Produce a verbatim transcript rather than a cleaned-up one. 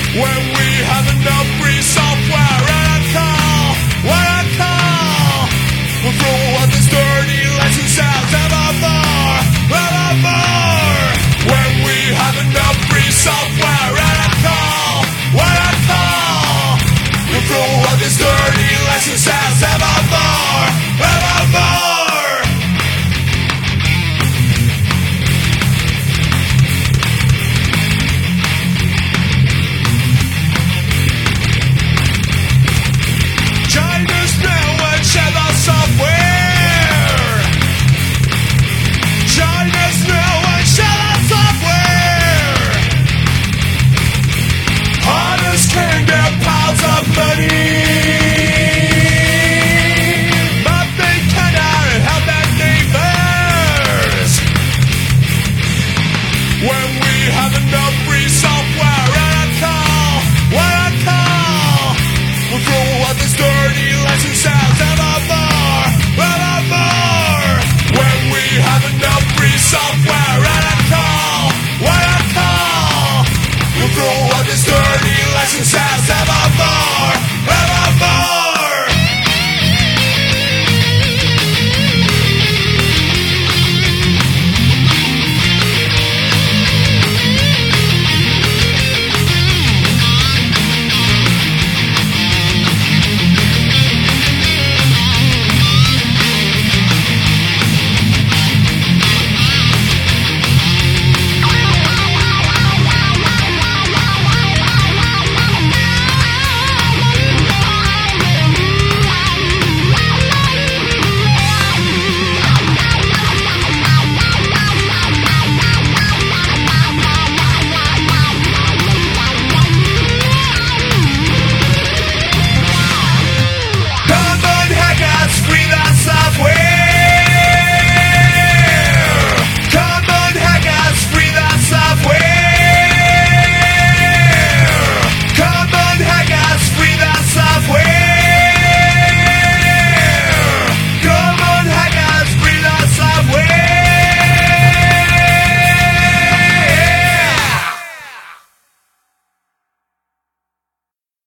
When we have enough free software and I call, what I call, we'll throw out this dirty license sounds evermore, evermore. When we have enough free software and I call, what I call, we'll throw out this dirty license sounds evermore, evermore. When we have enough free software and I call, what I call, we'll throw out this dirty license sounds evermore, evermore. When we have enough free software and I call, what I call, we'll throw out this dirty license sounds evermore.